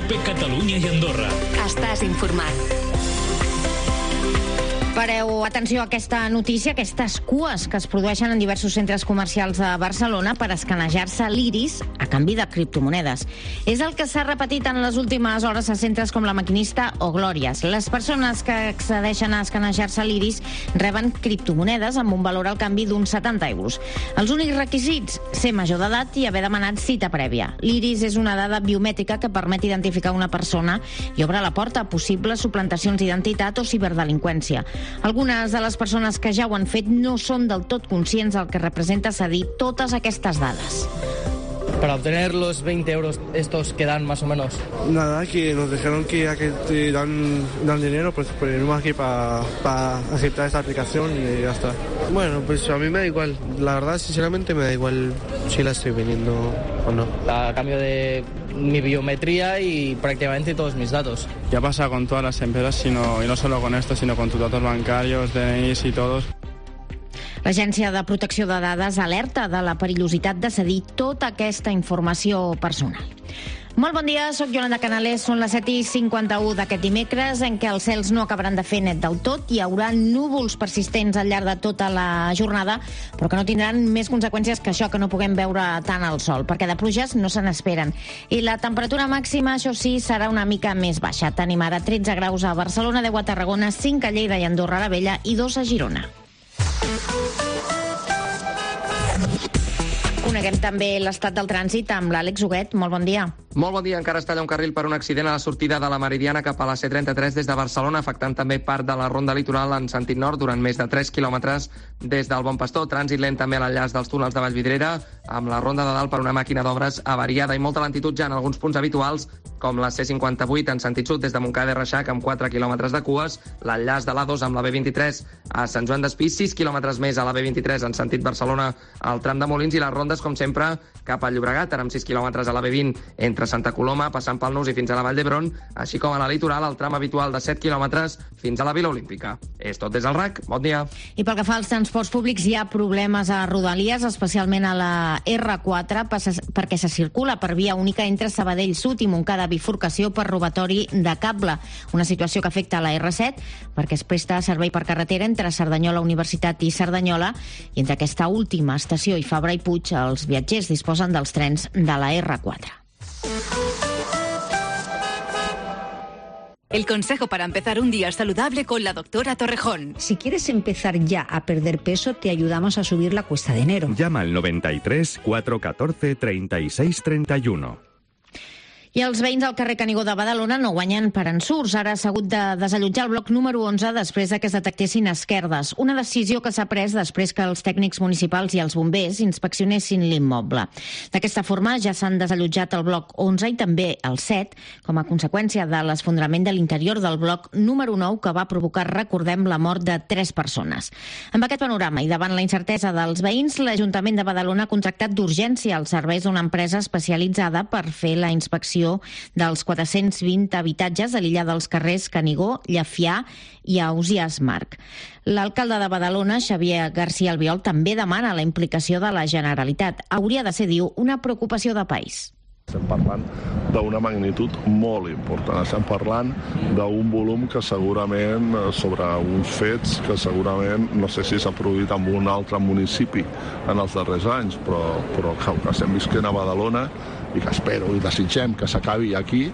COPE Catalunya i Andorra. Estàs informat. Pareu atenció a aquesta notícia, aquestes cues que es produeixen en diversos centres comercials de Barcelona per escanejar-se l'iris a canvi de criptomonedes. És el que s'ha repetit en les últimes hores a centres com La Maquinista o Glòries. Les persones que accedeixen a escanejar-se l'iris reben criptomonedes amb un valor al canvi d'uns 70 euros. Els únics requisits, ser major d'edat i haver demanat cita prèvia. L'iris és una dada biomètrica que permet identificar una persona i obre la porta a possibles suplantacions d'identitat o ciberdelinqüència. Algunes de les persones que ja ho han fet no són del tot conscients del que representa cedir totes aquestes dades. Para obtener los 20 euros estos que dan más o menos. Nada, que nos dijeron que te dan dinero, pues venimos aquí para aceptar esta aplicación y ya está. Bueno, pues a mí me da igual. La verdad, sinceramente, me da igual si la estoy vendiendo o no. A cambio de mi biometría y prácticamente todos mis datos. Ya pasa con todas las empresas, y no solo con esto, sino con tus datos bancarios, DNIs y todos. L'Agència de Protecció de Dades alerta de la perillositat de cedir tota aquesta informació personal. Molt bon dia, soc Yolanda Canales, són les 7:51 d'aquest dimecres, en què els cels no acabaran de fer net del tot, hi haurà núvols persistents al llarg de tota la jornada, però que no tindran més conseqüències que això, que no puguem veure tant el sol, perquè de pluges no se n'esperen. I la temperatura màxima, això sí, serà una mica més baixa. Tenim ara 13 graus a Barcelona, 10 a Tarragona, 5 a Lleida i Andorra la Vella i 2 a Girona. Coneguem també l'estat del trànsit amb l'Àlex Huguet. Molt bon dia. Molt bon dia. Encara es talla un carril per un accident a la sortida de la Meridiana cap a la C33 des de Barcelona, afectant també part de la ronda litoral en sentit nord durant més de 3 quilòmetres des del Bon Pastor. Trànsit lent també a l'enllaç dels túnels de Vallvidrera, amb la ronda de dalt per una màquina d'obres avariada i molta lentitud ja en alguns punts habituals, com la C58 en sentit sud des de Montcada i Reixac amb 4 quilòmetres de cues, l'enllaç de l'A2 amb la B23 a Sant Joan d'Espí, 6 quilòmetres més a la B23 en sentit Barcelona al tram de Molins, i les rondes, com sempre, cap a Llobregat, ara amb 6 quilòmetres a la B20 entre Santa Coloma, passant pel Nus i fins a la Vall d'Hebron, així com a la litoral, el tram habitual de 7 quilòmetres fins a la Vila Olímpica. És tot des del RAC. Bon dia. I pel que fa als transports públics, hi ha problemes a Rodalies, especialment a la R4, perquè se circula per via única entre Sabadell Sud i Montcada, bifurcació per robatori de cable. Una situació que afecta a la R7, perquè es presta servei per carretera entre Cerdanyola Universitat i Cerdanyola, i entre aquesta última estació i Fabra i Puig, els viatgers disposen dels trens de la R4. El consejo para empezar un día saludable con la doctora Torrejón. Si quieres empezar ya a perder peso, te ayudamos a subir la cuesta de enero. Llama al 93 414 36 31. I els veïns del carrer Canigó de Badalona no guanyen per ensurts. Ara s'ha hagut de desallotjar el bloc número 11 després que es detectessin esquerdes. Una decisió que s'ha pres després que els tècnics municipals i els bombers inspeccionessin l'immoble. D'aquesta forma ja s'han desallotjat el bloc 11 i també el 7 com a conseqüència de l'esfondrament de l'interior del bloc número 9 que va provocar, recordem, la mort de 3 persones. Amb aquest panorama i davant la incertesa dels veïns, l'Ajuntament de Badalona ha contractat d'urgència els serveis d'una empresa especialitzada per fer la inspecció dels 420 habitatges a l'illa dels carrers Canigó, Llefià i Ausiàs Marc. L'alcalde de Badalona, Xavier García Albiol, també demana la implicació de la Generalitat. Hauria de ser, diu, una preocupació de país. Estem parlant d'una magnitud molt important. Estem parlant d'un volum que segurament, sobre uns fets que segurament, no sé si s'ha produït en un altre municipi en els darrers anys, però que estem visquent a Badalona i que espero i desitgem que s'acabi aquí,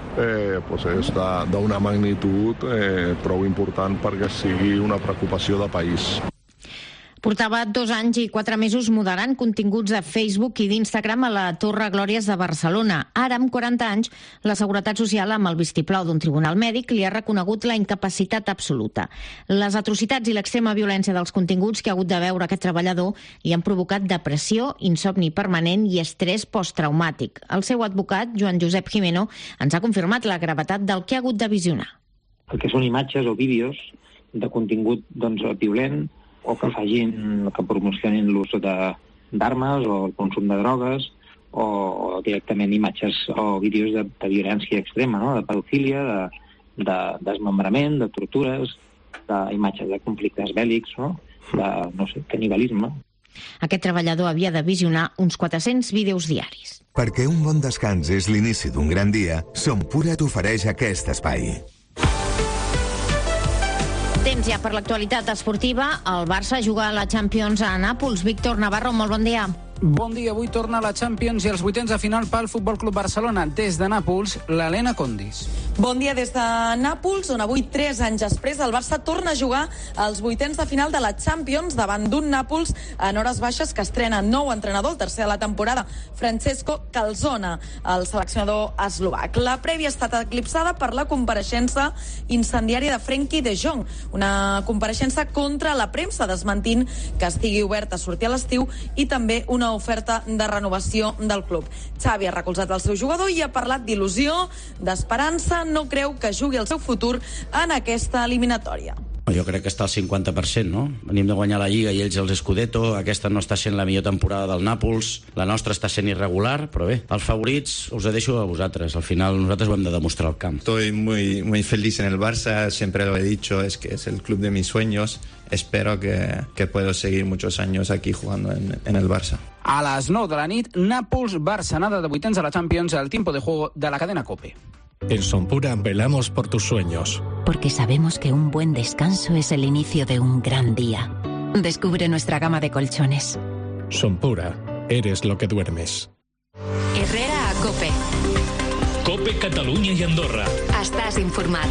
és d'una magnitud prou important perquè sigui una preocupació de país. Portava 2 anys i 4 mesos moderant continguts de Facebook i d'Instagram a la Torre Glòries de Barcelona. Ara, amb 40 anys, la Seguretat Social, amb el vistiplau d'un tribunal mèdic, li ha reconegut la incapacitat absoluta. Les atrocitats i l'extrema violència dels continguts que ha hagut de veure aquest treballador li han provocat depressió, insomni permanent i estrès posttraumàtic. El seu advocat, Joan Josep Jimeno, ens ha confirmat la gravetat del que ha hagut de visionar. El que són imatges o vídeos de contingut violent, o que promocionin l'ús d'armes o el consum de drogues, o directament imatges o vídeos de violència extrema, no? De pedofília, de desmembrament, de tortures, d'imatges de conflictes bèl·lics, no? De canibalisme. Aquest treballador havia de visionar uns 400 vídeos diaris. Perquè un bon descans és l'inici d'un gran dia, Som Pura t'ofereix aquest espai. Temps ja per l'actualitat esportiva. El Barça juga a la Champions a Nàpols. Víctor Navarro, molt bon dia. Bon dia, avui torna a la Champions i els vuitens de final pel Futbol Club Barcelona. Des de Nàpols, l'Helena Condis. Bon dia des de Nàpols, on avui, 3 anys després, el Barça torna a jugar als vuitens de final de la Champions davant d'un Nàpols en hores baixes que estrena nou entrenador, el tercer de la temporada, Francesco Calzona, el seleccionador eslovac. La prèvia ha estat eclipsada per la compareixença incendiària de Frenkie de Jong, una compareixença contra la premsa, desmentint que estigui obert a sortir a l'estiu i també una oferta de renovació del club. Xavi ha recolzat el seu jugador i ha parlat d'il·lusió, d'esperança. No creu que jugui el seu futur en aquesta eliminatòria. Jo crec que està al 50%, no? Venim de guanyar la Lliga i ells els Scudetto. Aquesta no està sent la millor temporada del Nàpols. La nostra està sent irregular, però bé, els favorits us deixo a vosaltres. Al final nosaltres ho hem de demostrar al camp. Estoy muy feliz en el Barça, siempre lo he dicho, es que es el club de mis sueños. Espero que puedo seguir muchos años aquí jugando en el Barça. A les 9 de la nit, Nàpols-Barça, anada de vuitens a la Champions, al tiempo de juego de la cadena COPE. En Som Pura velamos por tus sueños. Porque sabemos que un buen descanso es el inicio de un gran día. Descubre nuestra gama de colchones. Som Pura, eres lo que duermes. Herrera a COPE. COPE Catalunya i Andorra. Estàs informat.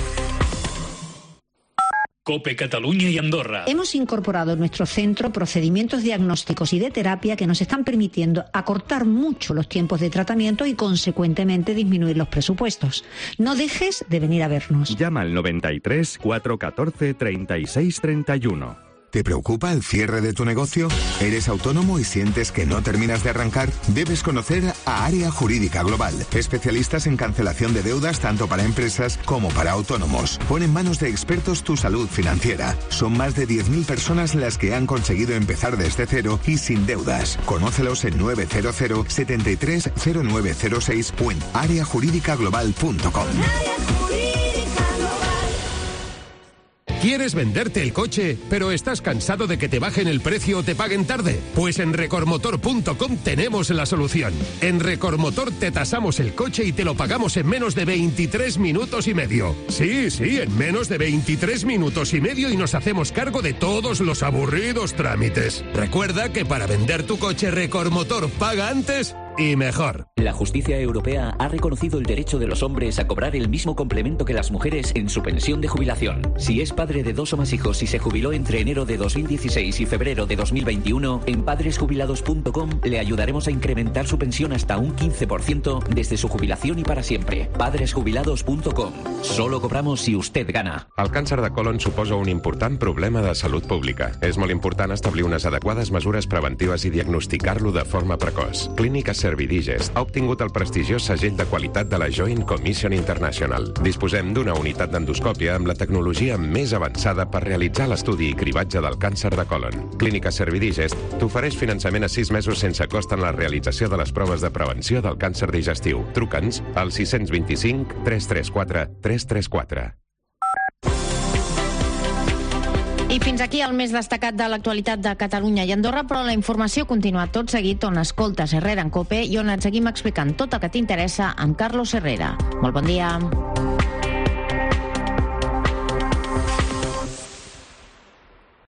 COPE Catalunya y Andorra. Hemos incorporado en nuestro centro procedimientos diagnósticos y de terapia que nos están permitiendo acortar mucho los tiempos de tratamiento y, consecuentemente, disminuir los presupuestos. No dejes de venir a vernos. Llama al 93 414 36 31. ¿Te preocupa el cierre de tu negocio? ¿Eres autónomo y sientes que no terminas de arrancar? Debes conocer a Área Jurídica Global, especialistas en cancelación de deudas tanto para empresas como para autónomos. Pon en manos de expertos tu salud financiera. Son más de 10.000 personas las que han conseguido empezar desde cero y sin deudas. Conócelos en 900 73 0906 o en areajuridicaglobal.com. ¿Quieres venderte el coche, pero estás cansado de que te bajen el precio o te paguen tarde? Pues en Recormotor.com tenemos la solución. En Recormotor te tasamos el coche y te lo pagamos en menos de 23 minutos y medio. Sí, en menos de 23 minutos y medio y nos hacemos cargo de todos los aburridos trámites. Recuerda que para vender tu coche Recormotor paga antes y mejor. La justicia europea ha reconocido el derecho de los hombres a cobrar el mismo complemento que las mujeres en su pensión de jubilación. Si es padre de 2 o más hijos y se jubiló entre enero de 2016 y febrero de 2021, en padresjubilados.com le ayudaremos a incrementar su pensión hasta un 15% desde su jubilación y para siempre. Padresjubilados.com. Solo cobramos si usted gana. El càncer de colon suposa un important problema de salut pública. És molt important establir unes adequades mesures preventives i diagnosticar-lo de forma precoç. Clínica Servidigest ha obtingut el prestigiós segell de qualitat de la Joint Commission International. Disposem d'una unitat d'endoscòpia amb la tecnologia més avançada per realitzar l'estudi i cribatge del càncer de colon. Clínica Servidigest t'ofereix finançament a 6 mesos sense cost en la realització de les proves de prevenció del càncer digestiu. Truca'ns al 625 334 334. I fins aquí el més destacat de l'actualitat de Catalunya i Andorra, però la informació continua tot seguit on escoltes Herrera en COPE i on et seguim explicant tot el que t'interessa amb Carlos Herrera. Molt bon dia.